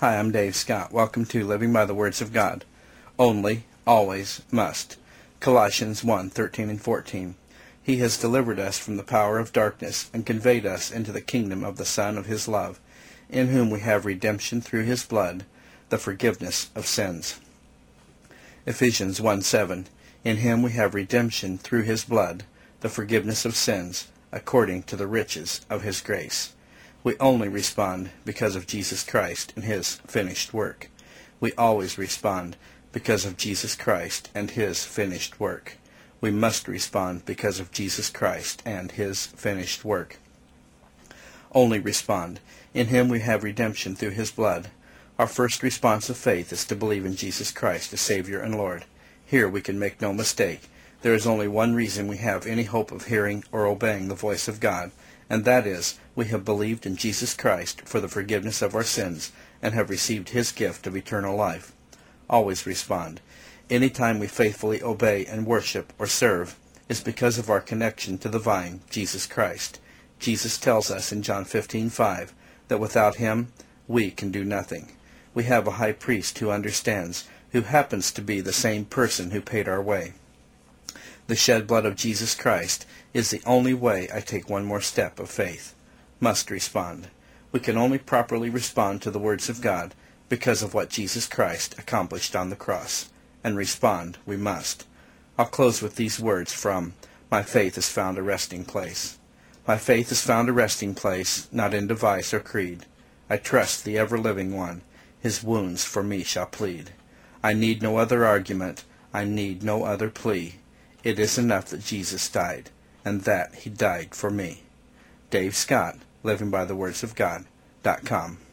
Hi, I'm Dave Scott. Welcome to Living by the Words of God. Only, always, must. Colossians 1:13 and 14. He has delivered us from the power of darkness and conveyed us into the kingdom of the Son of his love, in whom we have redemption through his blood, the forgiveness of sins. Ephesians 1:7. In him we have redemption through his blood, the forgiveness of sins, according to the riches of his grace. We only respond because of Jesus Christ and his finished work. We always respond because of Jesus Christ and his finished work. We must respond because of Jesus Christ and his finished work. Only respond. In him we have redemption through his blood. Our first response of faith is to believe in Jesus Christ as Savior and Lord. Here we can make no mistake. There is only one reason we have any hope of hearing or obeying the voice of God, and that is, we have believed in Jesus Christ for the forgiveness of our sins and have received his gift of eternal life. Always respond. Any time we faithfully obey and worship or serve is because of our connection to the vine, Jesus Christ. Jesus tells us in John 15:5 that without him we can do nothing. We have a high priest who understands, who happens to be the same person who paid our way. The shed blood of Jesus Christ is the only way I take one more step of faith. Must respond. We can only properly respond to the words of God because of what Jesus Christ accomplished on the cross. And respond we must. I'll close with these words from My Faith Has Found a Resting Place. My faith has found a resting place, not in device or creed. I trust the ever-living one. His wounds for me shall plead. I need no other argument. I need no other plea. It is enough that Jesus died, and that he died for me. Dave Scott, livingbythewordsofgod.com.